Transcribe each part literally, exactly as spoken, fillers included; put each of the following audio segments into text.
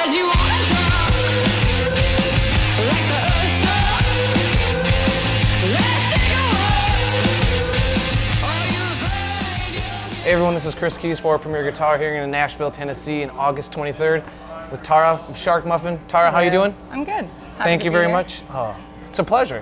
Hey everyone, this is Chris Keys for Premier Guitar here in Nashville, Tennessee on August twenty-third with Tara of Shark Muffin. Tara, how you doing? I'm good. Happy Thank you very here. much. Oh, it's a pleasure.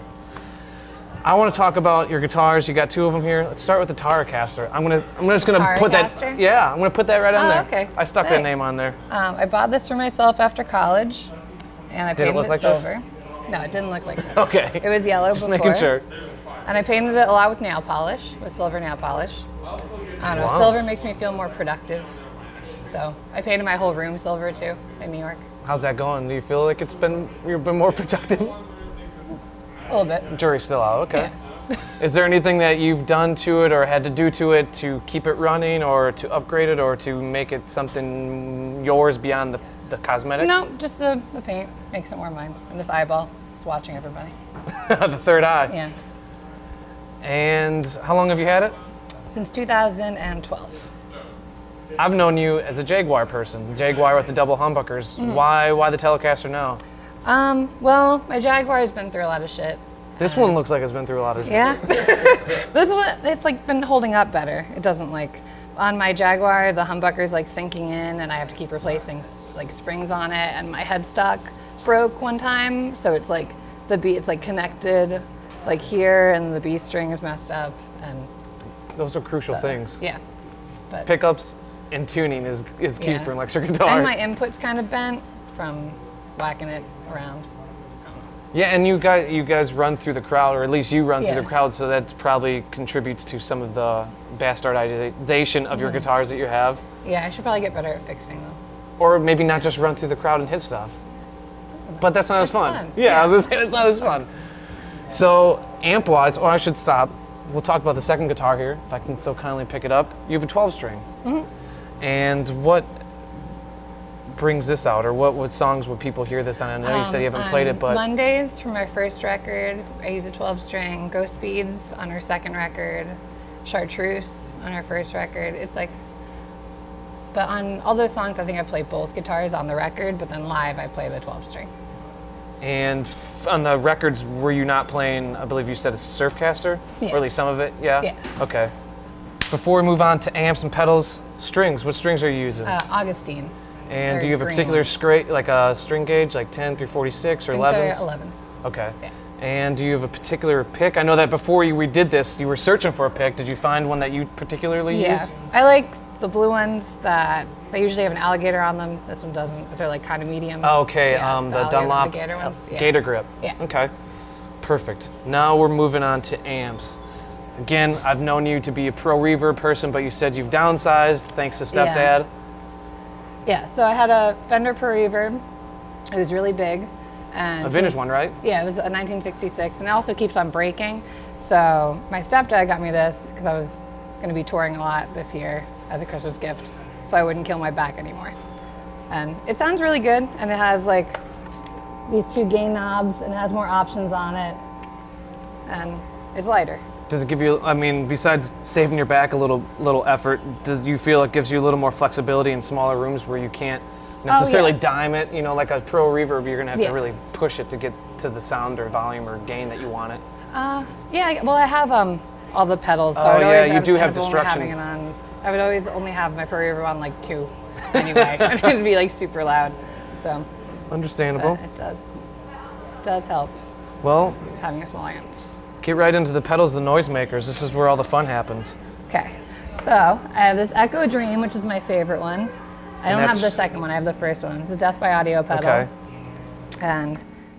I want to talk about your guitars. You got two of them here. Let's start with the Taracaster. I'm gonna, I'm just gonna put Taracaster? that. Yeah, I'm gonna put that right on Oh, there. okay. I stuck Thanks. that name on there. Um, I bought this for myself after college, and I Did it painted look it, like this? silver. No, it didn't look like this. Okay. It was yellow Just before. making sure. And I painted it a lot with nail polish, with silver nail polish. I don't know, Wow. silver makes me feel more productive. So I painted my whole room silver too in New York. How's that going? Do you feel like it's been you've been more productive? A little bit. Jury's still out. Okay. Yeah. Is there anything that you've done to it or had to do to it to keep it running or to upgrade it or to make it something yours beyond the, the cosmetics? No, just the, the paint makes it more mine. And this eyeball is watching everybody. The third eye. Yeah. And how long have you had it? Since two thousand twelve. I've known you as a Jaguar person, Jaguar with the double humbuckers. Mm-hmm. Why why the Telecaster now? Um, well, my Jaguar has been through a lot of shit. This one looks like it's been through a lot of shit. Yeah. This one, it's like been holding up better. It doesn't like, on my Jaguar, the humbucker's like sinking in and I have to keep replacing s- like springs on it, and my headstock broke one time. So it's like the B, it's like connected like here, and the B string is messed up, and Those are crucial things. yeah. But Pickups and tuning is, is key yeah. for an electric guitar. And my input's kind of bent from whacking it around. Yeah, and you guys you guys run through the crowd, or at least you run Yeah. through the crowd, so that probably contributes to some of the bastardization of your Mm-hmm. guitars that you have. Yeah, I should probably get better at fixing them. Or maybe not just run through the crowd and hit stuff. But that's not as That's fun. fun. Yeah, Yeah. I was gonna say that's not as fun. So amp-wise, oh, I should stop. We'll talk about the second guitar here, if I can so kindly pick it up. You have a twelve string. Mm-hmm. And what brings this out, or what, what songs would people hear this on? I know you said you haven't Um, played on it, but Mondays for my first record, I use a twelve string. Ghost Speeds on her second record. Chartreuse on her first record. It's like, but on all those songs, I think I play both guitars on the record, but then live I play the twelve string. And f- on the records, were you not playing, I believe you said a Surfcaster? Yeah. Or at least some of it, yeah? Yeah. Okay. Before we move on to amps and pedals, strings, what strings are you using? Uh, Augustine. and they're do you have a green particular ones. straight, like a string gauge, like ten through forty-six or I think they're elevens? elevens. Okay. Yeah. And do you have a particular pick? I know that before you, we did this, you were searching for a pick. Did you find one that you particularly Yeah, use? I like the blue ones that they usually have an alligator on them. This one doesn't, but they're like kind of mediums. Oh, okay, Yeah, um, the, alligator- Dunlop the gator uh, ones. Yeah. Gator Grip. Yeah. Okay, perfect. Now we're moving on to amps. Again, I've known you to be a pro reverb person, but you said you've downsized thanks to Yeah. stepdad. Yeah, so I had a Fender Pro Reverb. It was really big. And A vintage since- one, right? Yeah, it was a nineteen sixty-six, and it also keeps on breaking. So my stepdad got me this because I was going to be touring a lot this year as a Christmas gift, so I wouldn't kill my back anymore. And it sounds really good, and it has like these two gain knobs, and it has more options on it, and it's lighter. Does it give you, I mean, besides saving your back a little little effort, does you feel it gives you a little more flexibility in smaller rooms where you can't necessarily Oh, yeah. dime it? You know, like a pro reverb, you're gonna have Yeah. to really push it to get to the sound or volume or gain that you want it. Uh, yeah, I- well, I have um, all the pedals. So Oh, I would yeah, always you end- do have end up only destruction. having it on, I would always only have my Pro Reverb on like two anyway. And it'd be like super loud. So Understandable. but it does, it does help Well, having a small amp. get right into the pedals, the noisemakers. This is where all the fun happens. Okay, so I have this Echo Dream, which is my favorite one. I And don't have the that's- second one, I have the first one. It's a Death by Audio pedal. Okay. And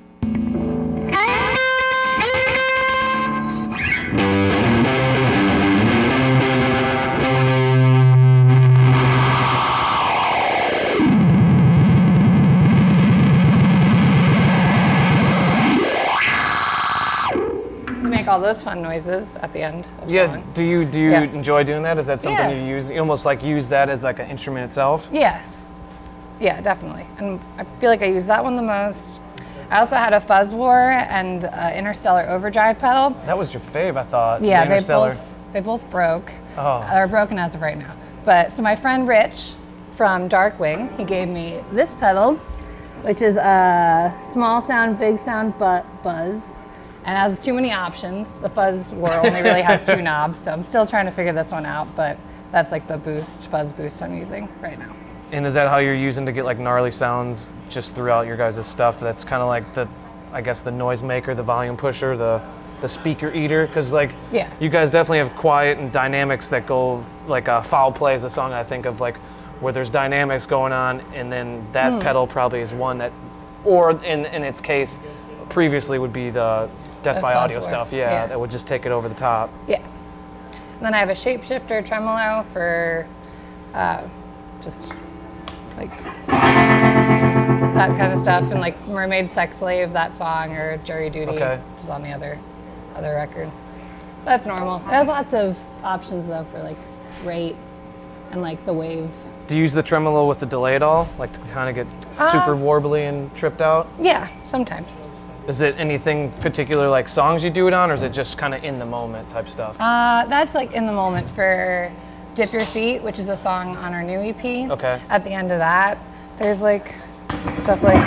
you make all those fun noises at the end of Yeah. songs. Do you do you Yeah. enjoy doing that? Is that something Yeah. you use? You almost like use that as like an instrument itself. Yeah, yeah, definitely. And I feel like I use that one the most. I also had a Fuzz War and uh, Interstellar Overdrive pedal. That was your fave, I thought. the Yeah, they Interstellar. both they both broke. Oh. They're broken as of right now. But so my friend Rich from Darkwing, he gave me this pedal, which is a small sound, big sound, but buzz. And has too many options. The fuzz whirl only really has two knobs, so I'm still trying to figure this one out, but that's like the boost, fuzz boost I'm using right now. And is that how you're using to get like gnarly sounds just throughout your guys' stuff? That's kind of like the, I guess the noise maker, the volume pusher, the the speaker eater? Because like, yeah. you guys definitely have quiet and dynamics that go, like uh, Foul Play is a song I think of, like where there's dynamics going on, and then that mm. pedal probably is one that, or in, in its case, previously would be the Death by Audio stuff, yeah, yeah, that would just take it over the top. Yeah. And then I have a shapeshifter tremolo for uh, just like that kind of stuff, and like Mermaid Sex Slave, that song, or Jury Duty, okay. which is on the other other record. That's normal. It has lots of options though for like rate and like the wave. Do you use the tremolo with the delay at all? Like to kind of get uh, super warbly and tripped out? Yeah, sometimes. Is it anything particular, like songs you do it on, or is it just kind of in the moment type stuff? Uh, that's like in the moment for Dip Your Feet, which is a song on our new E P. Okay. At the end of that, there's like stuff like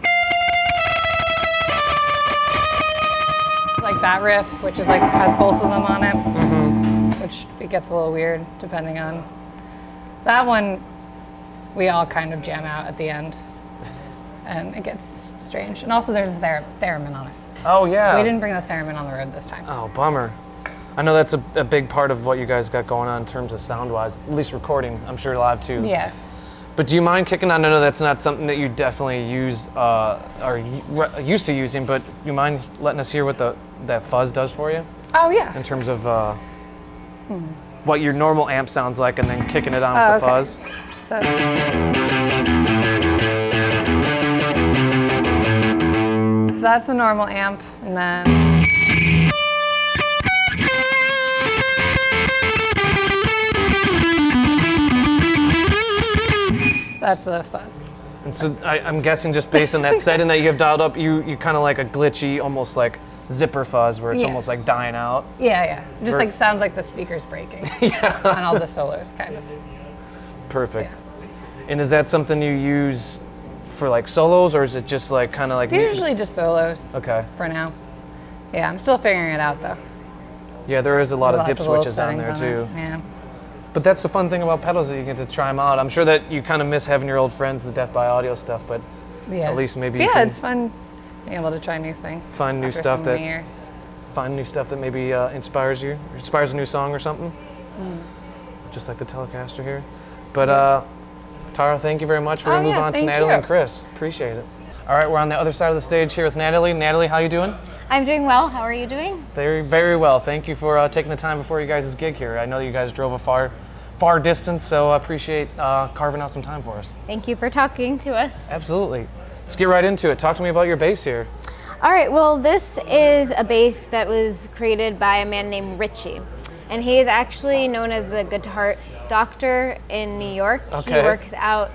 like that riff, which is like has both of them on it, mm-hmm. which it gets a little weird depending on. That one, we all kind of jam out at the end, and it gets strange. And also there's a ther theremin on it. Oh yeah. We didn't bring the theremin on the road this time. Oh, bummer. I know that's a, a big part of what you guys got going on in terms of sound-wise, at least recording, I'm sure live too. Yeah. But do you mind kicking on? I know that's not something that you definitely use, uh, or used to using, but you mind letting us hear what the that fuzz does for you? Oh yeah. In terms of uh, hmm. what your normal amp sounds like, and then kicking it on oh, with the okay. fuzz. So, so that's the normal amp, and then that's the fuzz. And so I, I'm guessing just based on that setting that you have dialed up, you you kind of like a glitchy, almost like zipper fuzz, where it's yeah. almost like dying out. Yeah, yeah. It just like sounds like the speaker's breaking. Yeah. On all the solos, kind of. Perfect. Yeah. And is that something you use for like solos, or is it just like kind of like? It's usually just solos. Okay. For now. Yeah, I'm still figuring it out though. Yeah, there is a lot There's of dip switches on there on too. It. Yeah. But that's the fun thing about pedals, that you get to try them out. I'm sure that you kind of miss having your old friends, the Death by Audio stuff, but yeah. at least maybe. Yeah, you can it's fun being able to try new things. Find new after stuff so that. many years. Find new stuff that maybe uh, inspires you, or inspires a new song or something. Mm. Just like the Telecaster here. But uh, Tara, thank you very much. We're oh, gonna move yeah, on to Natalie you. and Chris. Appreciate it. All right, we're on the other side of the stage here with Natalie. Natalie, how you doing? I'm doing well. How are you doing? Very, very well. Thank you for uh, taking the time before you guys' gig here. I know you guys drove a far, far distance, so I appreciate uh, carving out some time for us. Thank you for talking to us. Absolutely. Let's get right into it. Talk to me about your bass here. All right, well, this is a bass that was created by a man named Richie. And he is actually known as the guitar doctor in New York. Okay. He works out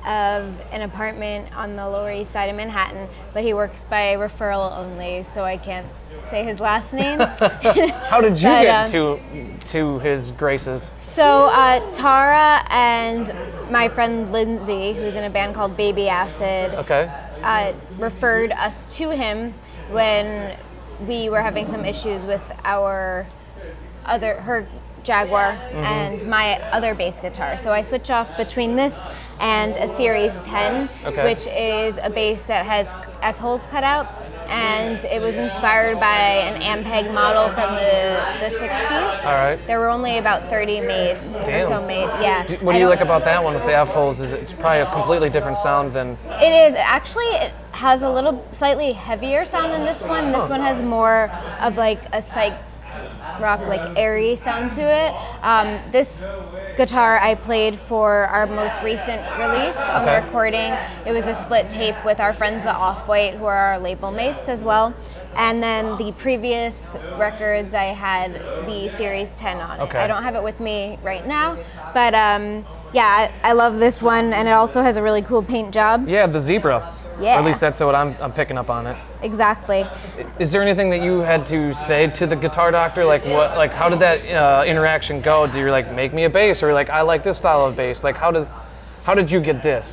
of an apartment on the Lower East Side of Manhattan, but he works by referral only, so I can't say his last name. How did you but, get um, to to his graces? So uh, Tara and my friend Lindsay, who's in a band called Baby Acid, Okay. uh, referred us to him when we were having some issues with our other, her Jaguar mm-hmm. and my other bass guitar. So I switch off between this and a Series ten, okay. which is a bass that has F-holes cut out, and it was inspired by an Ampeg model from the, the sixties. All right. There were only about thirty made Damn. or so made, yeah. Do, what do you like about that one with the F-holes? Is it probably a completely different sound than... It is. Actually, it has a little slightly heavier sound than this one. This huh. one has more of like a psych rock, like airy sound to it. Um, this guitar I played for our most recent release on okay. the recording. It was a split tape with our friends the Off-White, who are our label mates as well. And then the previous records I had the Series ten on okay. it. I don't have it with me right now, but um, yeah, I, I love this one, and it also has a really cool paint job. Yeah, the Zebra. Yeah. Or at least that's what I'm, I'm picking up on it. Exactly. Is there anything that you had to say to the guitar doctor? Like what? Like how did that uh, interaction go? Do you like make me a bass, or like I like this style of bass? Like how does, how did you get this?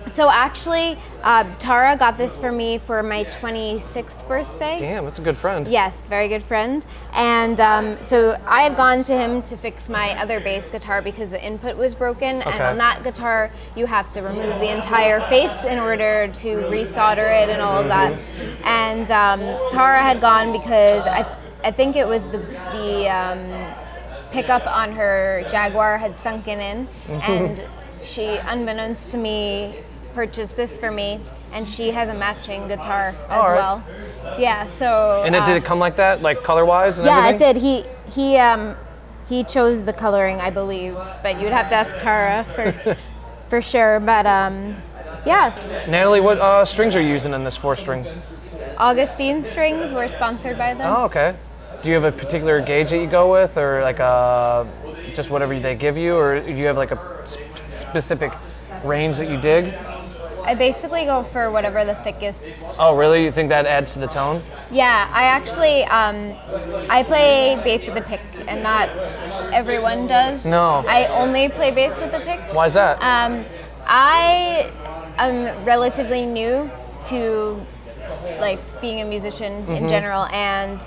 So actually, uh, Tara got this for me for my twenty-sixth birthday. Damn, that's a good friend. Yes, very good friend. And um, so I had gone to him to fix my other bass guitar because the input was broken. Okay. And on that guitar, you have to remove the entire face in order to resolder it and all of that. And um, Tara had gone because I, I think it was the, the um, pickup on her Jaguar had sunken in. And she, unbeknownst to me, purchased this for me, and she has a matching guitar as right. well. Yeah, so. And it, uh, did it come like that, like color-wise and yeah, everything? it did. He he um he chose the coloring, I believe, but you'd have to ask Tara for for sure. But um, yeah. Natalie, what uh, strings are you using in this four-string? Augustine strings were sponsored by them. Oh, okay. Do you have a particular gauge that you go with, or like a just whatever they give you, or do you have like a sp- specific range that you dig? I basically go for whatever the thickest. Oh, really? You think that adds to the tone? Yeah, I actually um, I play bass with a pick, and not everyone does. No. I only play bass with a pick. Why is that? Um, I am relatively new to like being a musician Mm-hmm. in general, and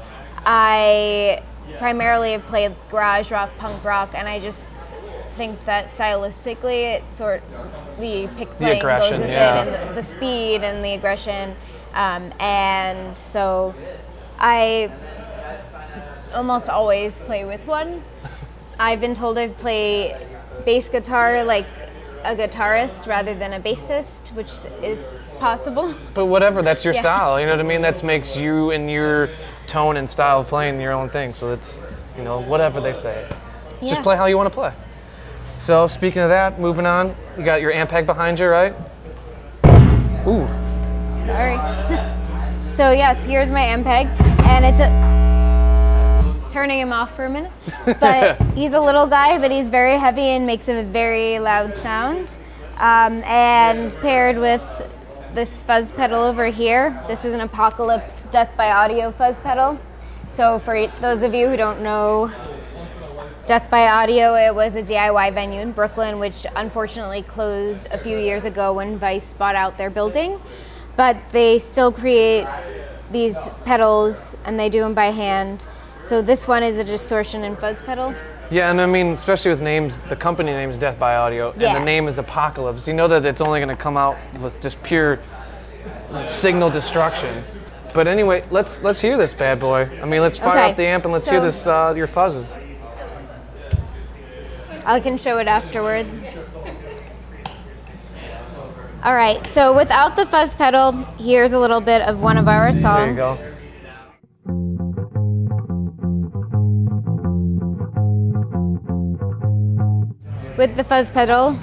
I primarily have played garage rock, punk rock, and I just think that stylistically, it sort the pick playing aggression, goes with yeah. it, and the, the speed and the aggression, um, and so I almost always play with one. I've been told I play bass guitar like a guitarist rather than a bassist, which is possible. But whatever, that's your Yeah. style. You know what I mean? That makes you and your tone and style of playing your own thing. So it's, you know, whatever they say. Just Yeah. play how you want to play. So speaking of that, moving on, you got your Ampeg behind you, right? Ooh. Sorry. So yes, here's my Ampeg, and it's a, turning him off for a minute. But he's a little guy, but he's very heavy and makes a very loud sound. Um, and paired with this fuzz pedal over here, this is an Apocalypse Death by Audio fuzz pedal. So for those of you who don't know Death by Audio, it was a D I Y venue in Brooklyn, which unfortunately closed a few years ago when Vice bought out their building. But they still create these pedals, and they do them by hand. So this one is a distortion and fuzz pedal. Yeah, and I mean, especially with names, the company name is Death by Audio, and Yeah. the name is Apocalypse. You know that it's only going to come out with just pure signal destruction. But anyway, let's let's hear this bad boy. I mean, let's fire Okay, up the amp and let's so- hear this uh, your fuzzes. I can show it afterwards. All right, so without the fuzz pedal, here's a little bit of one of our songs. There you go. With the fuzz pedal.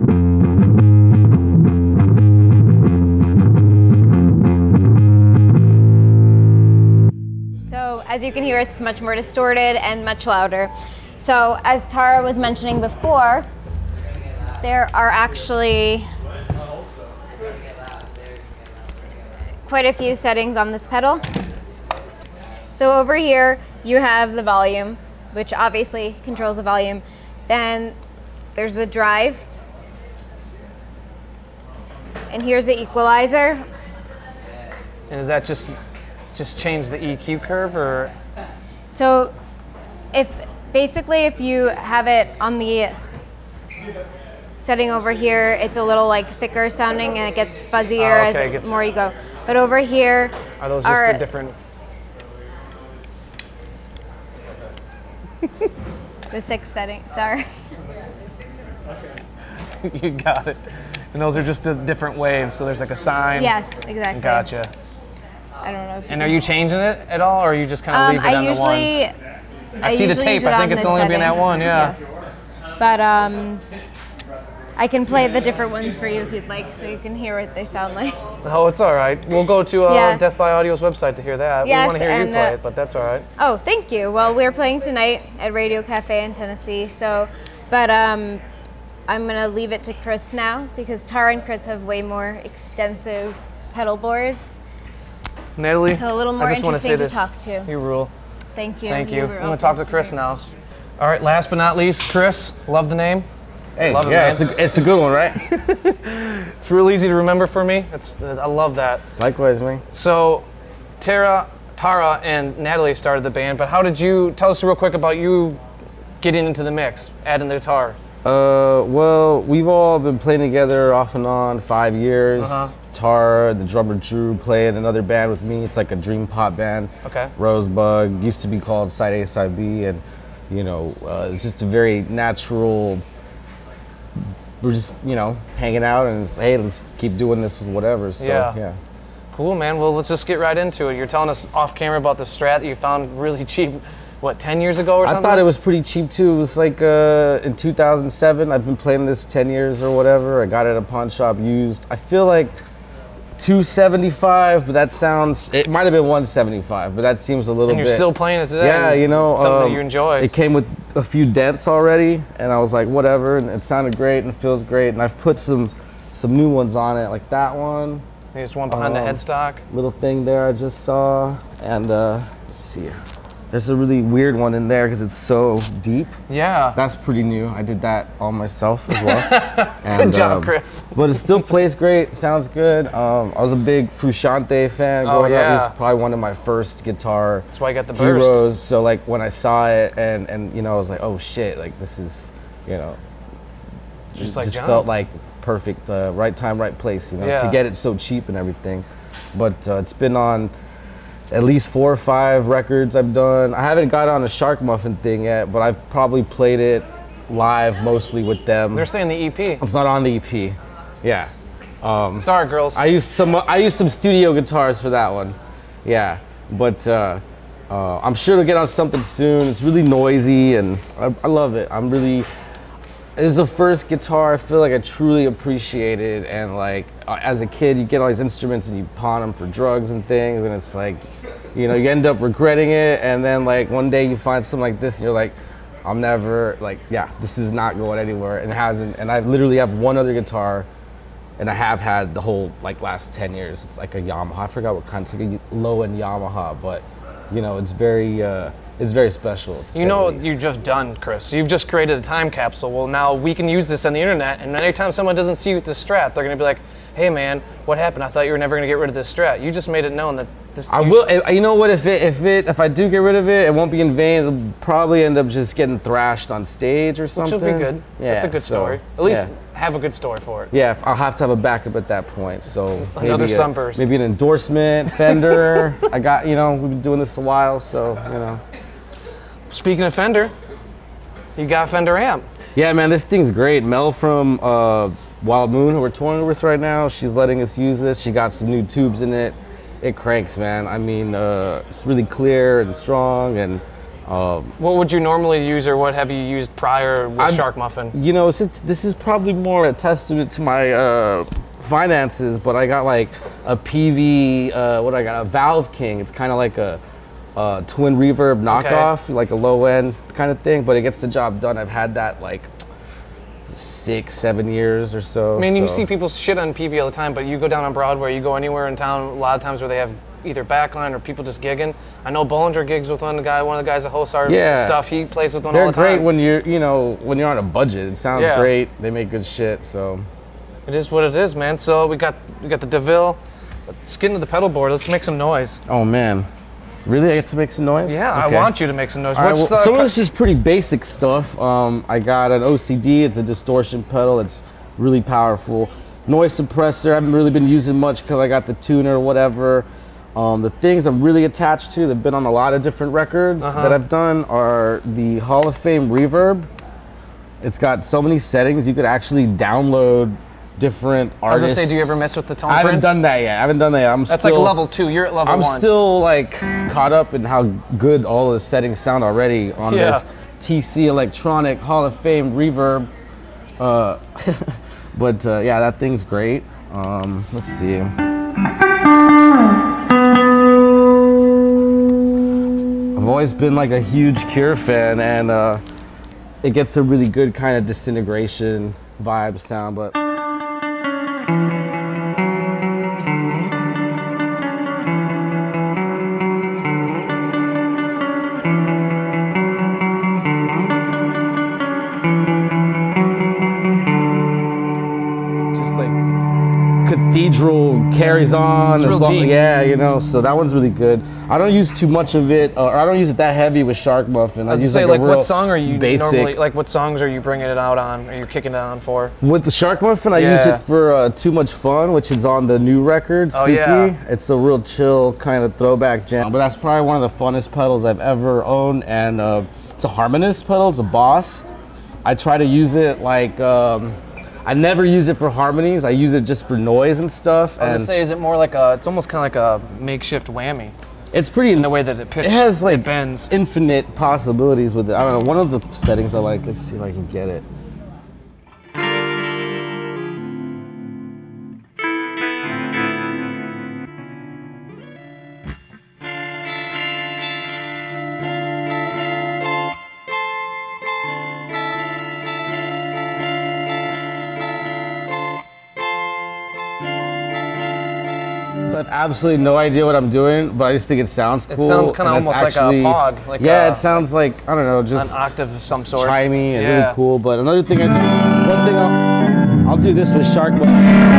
So as you can hear, it's much more distorted and much louder. So as Tara was mentioning before, there are actually quite a few settings on this pedal. So over here, you have the volume, which obviously controls the volume. Then there's the drive. And here's the equalizer. And is that just just change the E Q curve, or? So if basically if you have it on the setting over here, it's a little like thicker sounding and it gets fuzzier Oh, okay, it as gets- more you go. But over here Are those just are the different? the six settings. Sorry. You got it. And those are just the different waves. So there's like a sine. Yes, exactly. Gotcha. I don't know if And are you changing it at all, or are you just kind of um, leave it I on usually the one? I, see the usually tape. use it I think on it's this only being that setting. one. Yeah. Yes. But um, I can play the different ones for you if you'd like, so you can hear what they sound like. Oh, it's all right. We'll go to uh, Yeah. Death by Audio's website to hear that. Yes, we want to hear you and, play uh, it, but that's all right. Oh, thank you. Well, we're playing tonight at Radio Cafe in Tennessee. So, but um, I'm gonna leave it to Chris now because Tara and Chris have way more extensive pedal boards. Natalie, So a little more I just want to say interesting to this. talk to. You rule. Thank you. Thank you. were I'm going to talk to open Chris here. now. All right, last but not least, Chris, love the name. Hey, Love it, yeah, man. it's a, it's a good one, right? It's real easy to remember for me. It's I love that. Likewise, man. So, Tara, Tara, and Natalie started the band, but how did you tell us real quick about you getting into the mix, adding the guitar? Uh, well, we've all been playing together off and on five years. Uh-huh. Tara, the drummer Drew, played in another band with me. It's like a dream pop band. Okay. Rosebud used to be called Side A, Side B, and you know, uh, it's just a very natural. We're just, you know, hanging out and it's, hey, let's keep doing this with whatever. So, Yeah. yeah. Cool, man. Well, let's just get right into it. You're telling us off camera about the Strat that you found really cheap, what, ten years ago or I something? thought it was pretty cheap too. It was like uh, in two thousand seven. I've been playing this ten years or whatever. I got it at a pawn shop used. I feel like two seventy-five, but that sounds, it might have been one seventy-five, but that seems a little And you're bit. still playing it today. Yeah, you know, something um, you enjoy. It came with a few dents already, and I was like, whatever, and it sounded great and it feels great. And I've put some some new ones on it, like that one, There's one behind um, the headstock. little thing there I just saw, and uh, let's see, there's a really weird one in there because it's so deep. Yeah. That's pretty new. I did that all myself as well. And, Good job, um, Chris. But it still plays great, sounds good. Um, I was a big Frusciante fan Oh, growing up. yeah. He's probably one of my first guitar That's why I got the burst. heroes. So like when I saw it and, and you know, I was like, oh shit, like this is, you know, Just it like just John. felt like perfect, uh, right time, right place, you know, Yeah. to get it so cheap and everything. But uh, it's been on at least four or five records I've done. I haven't got on a Shark Muffin thing yet, but I've probably played it live mostly with them. They're saying the E P. It's not on the E P. Yeah. Um, Sorry, girls. I used some. I used some studio guitars for that one. Yeah, but uh, uh, I'm sure to get on something soon. It's really noisy, and I, I love it. I'm really. It was the first guitar I feel like I truly appreciated, and like uh, as a kid, you get all these instruments and you pawn them for drugs and things, and it's like, you know, you end up regretting it, and then like one day you find something like this, and you're like, I'm never like, yeah, this is not going anywhere, and it hasn't. And I literally have one other guitar, and I have had the whole like last ten years. It's like a Yamaha. I forgot what kind. It's like a low-end Yamaha, but you know, it's very. Uh, It's very special. to say You know the what least. you've just done, Chris? You've just created a time capsule. Well, now we can use this on the internet, and anytime someone doesn't see you with the Strat, they're going to be like, hey, man, what happened? I thought you were never going to get rid of this Strat. You just made it known that this... I you will. sh- eh, You know what? If it, if it, if I do get rid of it, it won't be in vain. It'll probably end up just getting thrashed on stage or Which something. will be good. Yeah, That's a good so, story. At least yeah. have a good story for it. Yeah, I'll have to have a backup at that point. So Another maybe a- sunburst. maybe an endorsement, Fender. I got, you know, we've been doing this a while, so you know. Speaking of Fender, you got Fender amp. Yeah, man, this thing's great. Mel from uh, Wild Moon, who we're touring with right now, she's letting us use this. She got some new tubes in it. It cranks, man. I mean, uh, it's really clear and strong, and um, What would you normally use, or what have you used prior with I'm- Shark Muffin? you know, it's, it's, this is probably more a testament to my uh, finances, but I got like a P V, uh, what I got, a Valve King. It's kind of like a, uh twin reverb knockoff, like a low end kind of thing, but it gets the job done. I've had that like six, seven years or so. I mean, you so- see people shit on P V all the time, but you go down on Broadway, you go anywhere in town, a lot of times where they have either backline or people just gigging. I know Bollinger gigs with one guy, one of the guys that hosts our Yeah. stuff. He plays with one They're all the great time. when you're, you know, when you're on a budget. It sounds Yeah. great. They make good shit. So It is what it is, man. So we got we got the DeVille. Let's get into the pedal board. Let's make some noise. oh man, really? I get to make some noise? Yeah, Okay. I want you to make some noise. All right, What's well, the- some of this is pretty basic stuff. Um, I got an O C D. It's a distortion pedal. It's really powerful. Noise suppressor. I haven't really been using much because I got the tuner or whatever. Um, the things I'm really attached to, they've been on a lot of different records Uh-huh. that I've done, are the Hall of Fame Reverb. It's got so many settings. You could actually download different I was artists. gonna say, do you ever mess with the tone I haven't prints? done that yet. I haven't done that yet. I'm That's still, like level two. You're at level I'm one. still like caught up in how good all the settings sound already on Yeah. this T C Electronic Hall of Fame reverb. Uh, but uh, yeah, that thing's great. Um, let's see. I've always been like a huge Cure fan, and uh, it gets a really good kind of disintegration vibe sound, but. still carries on. It's as real long, deep. Yeah, you know, so that one's really good. I don't use too much of it, or I don't use it that heavy with Shark Muffin. I, I was use say, like, like a real what song are you basic. normally, like what songs are you bringing it out on? Are you kicking it on for? With the Shark Muffin, I use Yeah. it for uh, Too Much Fun, which is on the new record, Oh, Suki. yeah. It's a real chill kind of throwback jam. But that's probably one of the funnest pedals I've ever owned, and uh, it's a harmonist pedal, it's a Boss. I try to use it like, um, I never use it for harmonies, I use it just for noise and stuff. I was And gonna say, is it more like a? It's almost kind of like a makeshift whammy it's pretty, in the way that it pitches. it has like it bends. infinite possibilities with it. I don't know, one of the settings I like, let's see if I can get it. So I have absolutely no idea what I'm doing, but I just think it sounds It cool. sounds kinda and it's almost like a actually- Pog, like yeah, a- it sounds like, I don't know, An just octave of some sort. chimey and Yeah. really cool. But another thing I do, one thing I'll, I'll do this with Shark Muffin.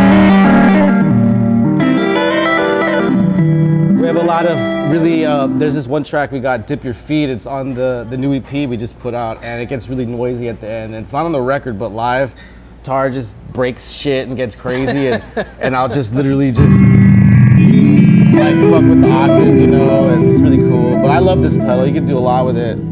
We have a lot of really, uh, there's this one track we got, Dip Your Feet. It's on the, the new E P we just put out, and it gets really noisy at the end. It's not on the record, but live, Tar just breaks shit and gets crazy, and, and I'll just literally just like fuck with the octaves, you know, and it's really cool. But I love this pedal. You can do a lot with it.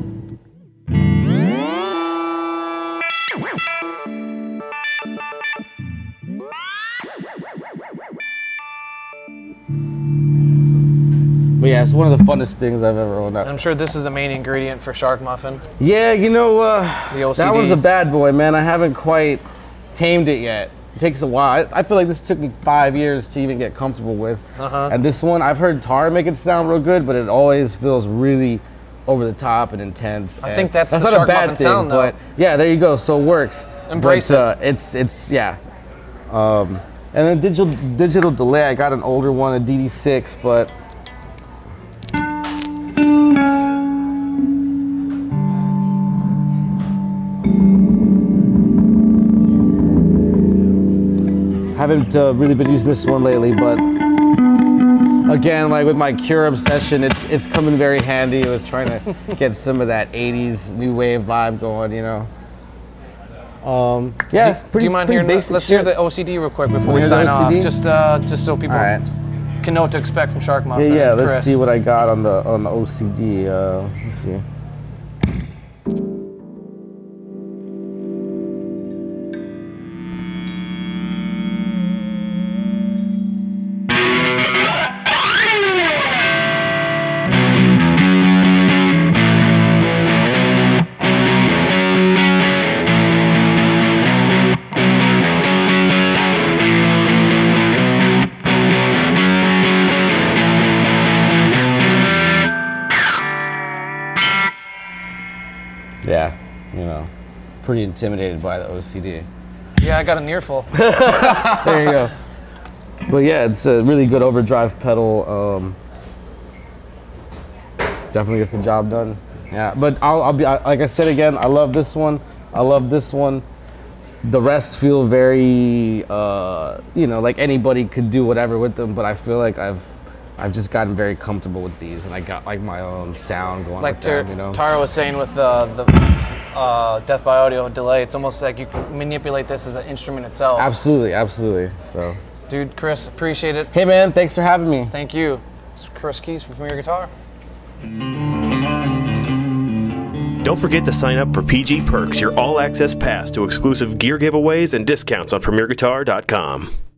But yeah, it's one of the funnest things I've ever owned. And I'm sure this is a main ingredient for Shark Muffin. Yeah, you know, uh, The O C D. that one's a bad boy, man. I haven't quite tamed it yet. It takes a while. I, I feel like this took me five years to even get comfortable with. Uh-huh. And this one, I've heard Tar make it sound real good, but it always feels really over the top and intense. I And think that's the not Shark a bad Muffin thing, sound, though. but yeah, there you go. So it works. Embrace but, uh, it's it's yeah. Um, and then digital digital delay. I got an older one, a D D six, but. Haven't uh, really been using this one lately, but again, like with my Cure obsession, it's it's coming very handy. I was trying to get some of that eighties new wave vibe going, you know. Um, yeah, do, it's pretty, do you mind pretty hearing? The, basic let's shit. hear the O C D real quick before Wanna we hear sign the off, O C D? just uh, just so people All right. can know what to expect from Shark Muffin. Yeah, yeah. Chris. Let's see what I got on the on the O C D. Uh, let's see. Yeah, you know, pretty intimidated by the O C D. Yeah, I got an earful. There you go. But yeah, it's a really good overdrive pedal. Um, definitely gets the job done. Yeah, but I'll, I'll be I, like I said again. I love this one. I love this one. The rest feel very, uh, you know, like anybody could do whatever with them. But I feel like I've, I've just gotten very comfortable with these, and I got like my own sound going Like with Tar- them, you know. Tara was saying with uh, the uh, Death by Audio delay, it's almost like you can manipulate this as an instrument itself. Absolutely, absolutely. So, Dude, Chris, appreciate it. hey man, thanks for having me. Thank you. It's Chris Keys from Premier Guitar. Don't forget to sign up for P G Perks, your all-access pass to exclusive gear giveaways and discounts on Premier Guitar dot com.